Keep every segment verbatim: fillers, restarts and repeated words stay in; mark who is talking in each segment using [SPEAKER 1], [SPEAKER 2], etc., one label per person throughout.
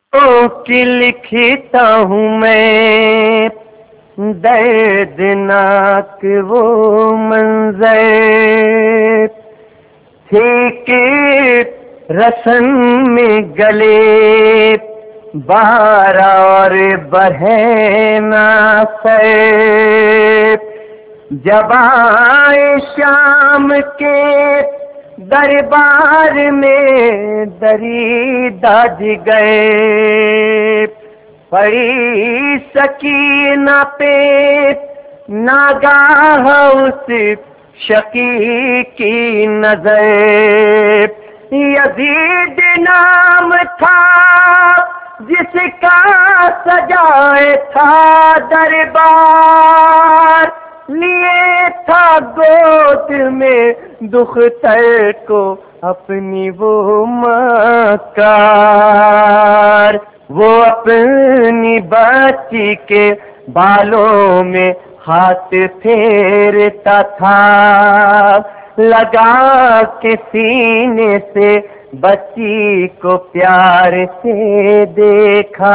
[SPEAKER 1] کی لکھتا ہوں میں دردناک وہ منظر، ٹھیک رسن میں گلے بارہ اور بڑھے نہ سر، جب آئے شام کے دربار میں دریدہ جگر، پڑی سکینہ پہ ناگاہ اس شقی کی نظر، یزید نام تھا جس کا سجائے تھا دربار، لیے تھا گود میں دختر کو اپنی وہ مکار، وہ اپنی بچی کے بالوں میں ہاتھ پھیرتا تھا، لگا کے سینے سے بچی کو پیار سے دیکھا،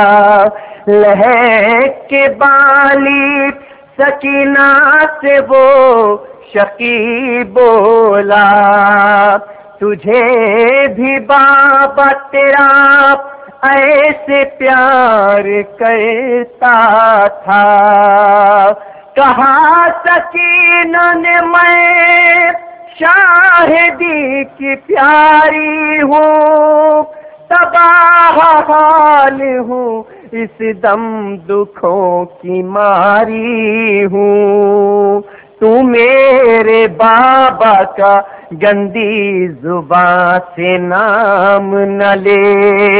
[SPEAKER 1] لہک کے بالی سکینہ سے وہ شقی بولا، تجھے بھی بابا تیرا ایسے پیار کرتا تھا، کہا سکینہ نے میں شاہدی کی پیاری ہوں، تباہ حال ہوں اس دم دکھوں کی ماری ہوں، تو میرے بابا کا گندی زباں سے نام نہ لے،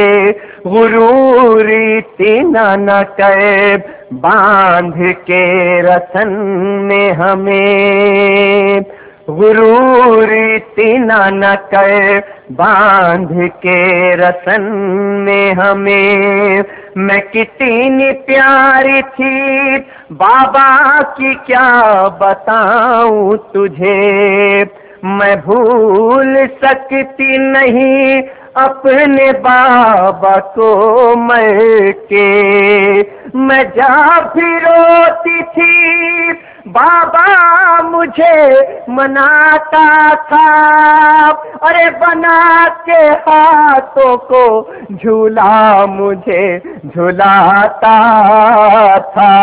[SPEAKER 1] غرور اتنا نہ کر باندھ کے رسن میں ہمیں، غرور اتنا نہ کر باندھ کے رسن میں ہمیں، میں کتنی پیاری تھی بابا کی کیا بتاؤں تجھے، میں بھول سکتی نہیں اپنے بابا کو مر کے، میں جا بھی روتی تھی بابا مجھے مناتا تھا، ارے بنا کے ہاتھوں کو جھولا مجھے جھلاتا تھا،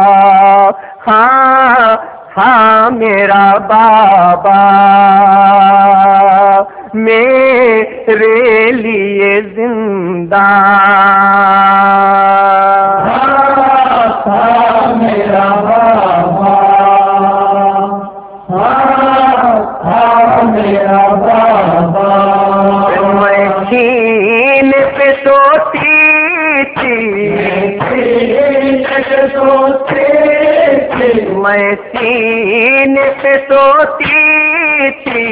[SPEAKER 1] ہاں ہاں میرا بابا میرے لیے زندہ،
[SPEAKER 2] ہاں میرا بابا، ہاں میرا بابا،
[SPEAKER 1] میں چھین پہ سوتی تھی، میں سین پہ سوتی تھی،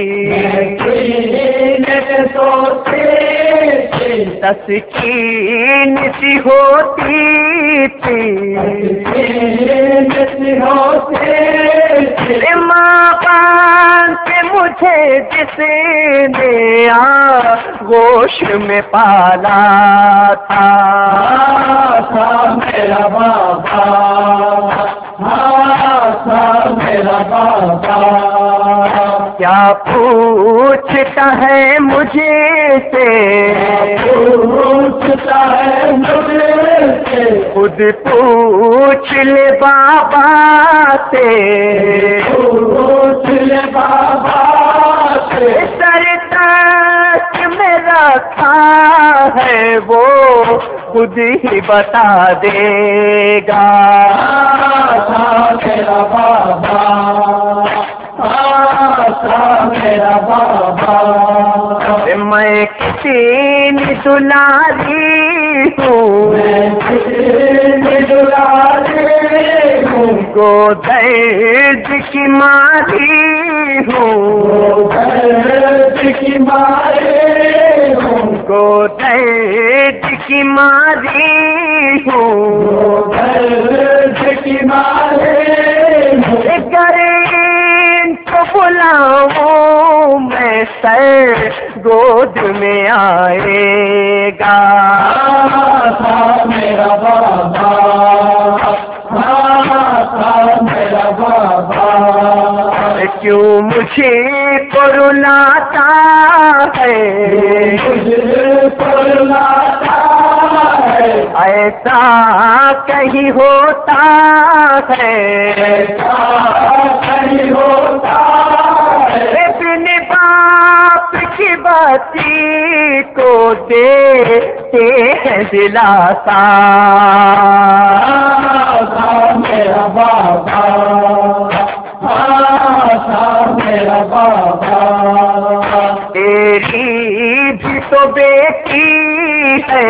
[SPEAKER 1] تسکین سی ہوتی تھی، ماں باپ سے مجھے جس نے آغوش میں پالا تھا،
[SPEAKER 2] میرا بابا، ہاں میرا بابا،
[SPEAKER 1] کیا پوچھتا ہے مجھے سے،
[SPEAKER 2] پوچھتا ہے مجھے سے،
[SPEAKER 1] خود پوچھ لے بابا سے،
[SPEAKER 2] پوچھ لے بابا سے،
[SPEAKER 1] سر تک میں رکھا ہے وہ خود ہی بتا دے گا،
[SPEAKER 2] میرا بابا، میرا بابا،
[SPEAKER 1] میں کتنی دلاری ہوں، کو درد کی ماری ہوں،
[SPEAKER 2] کی مارے
[SPEAKER 1] کو درد کی ماری ہوں،
[SPEAKER 2] کی مارے
[SPEAKER 1] گر ان کو بلاؤں میں سر گود میں آئے گا.
[SPEAKER 2] تھا میرا بابا، میرا بابا،
[SPEAKER 1] کیوں مجھے کو رلاتا ہے،
[SPEAKER 2] مجھے پرلاتا ہے،
[SPEAKER 1] ایسا کہیں ہوتا ہے.
[SPEAKER 2] نہیں ہوتا ہے،
[SPEAKER 1] ابن باپ کی بچی کو دیتے ہیں دلاسا.
[SPEAKER 2] تھا میرا بابا، تھا میرا بابا،
[SPEAKER 1] تیری بھی تو بیٹی ہے،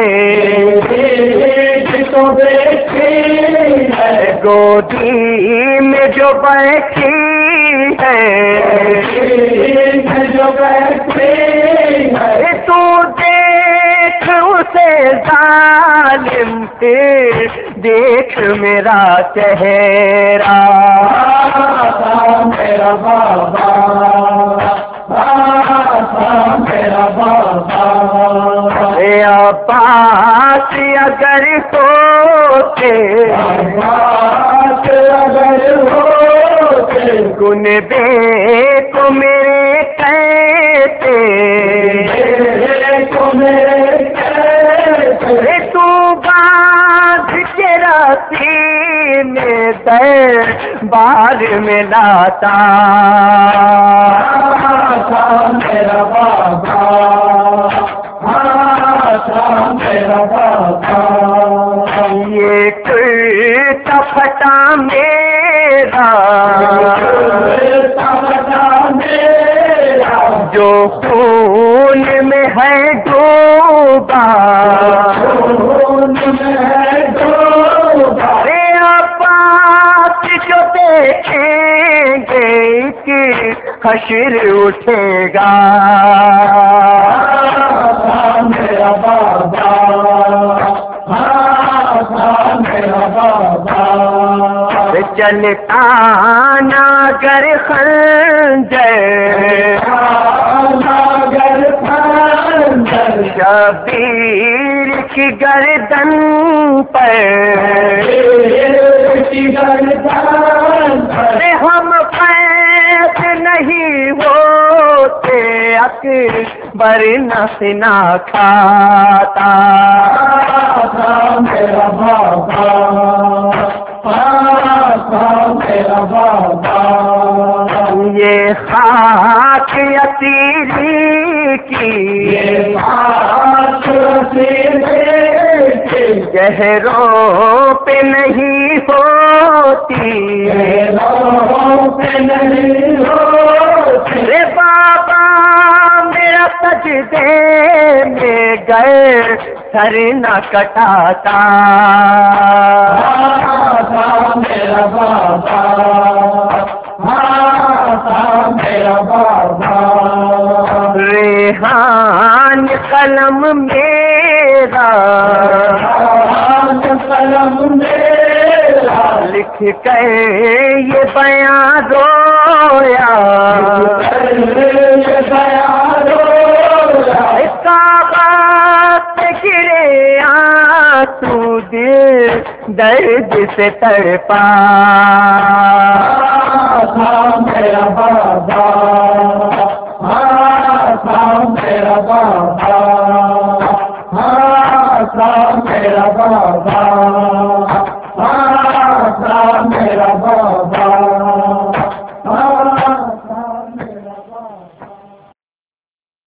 [SPEAKER 2] تو بیٹھی ہے،
[SPEAKER 1] گودی میں جو بیٹھی ہے.
[SPEAKER 2] جو بیٹھی ہے،
[SPEAKER 1] تو دیکھ اسے ظالم پھر دیکھ میرا چہرہ.
[SPEAKER 2] تھا میرا بابا، تھا میرا بابا،
[SPEAKER 1] اے عباس اگر ہوتے
[SPEAKER 2] بات اگر ہوتے،
[SPEAKER 1] گن بے کو میرے کہتے.
[SPEAKER 2] کو میرے کہتے،
[SPEAKER 1] اے تو باندھ کے رسی میں در بار میں لاتا.
[SPEAKER 2] تھا میرا بابا، تھا میرا بابا،
[SPEAKER 1] یہ کرتا پھٹا میرا جو خون میں ہے ڈوبا. ارے عباس جو دیکھیں گے کہ حشر اٹھے گا.
[SPEAKER 2] میرا بابا، میرا بابا،
[SPEAKER 1] چلتا ناگر خنجر
[SPEAKER 2] ناگر خنجر،
[SPEAKER 1] شبیر کی گردن پر. ارے ہم قید نہیں ہوتے اکبر نہ کھاتا.
[SPEAKER 2] میرا بابا، میرا بابا،
[SPEAKER 1] یہ خاک یتیری کی چہروں پہ نہیں ہوتی. رے بابا میرا سجدے میں گئے سر نہ کٹاتا.
[SPEAKER 2] میرا بابا، میرا بابا،
[SPEAKER 1] ریحان قلم میرا
[SPEAKER 2] قلم میرا
[SPEAKER 1] لکھ کے یہ بیان رویا. کعبہ سے گرے آنسو دل درد سے تڑپا.
[SPEAKER 2] میرا بابا، میرا بابا، میرا بابا، میرا بابا.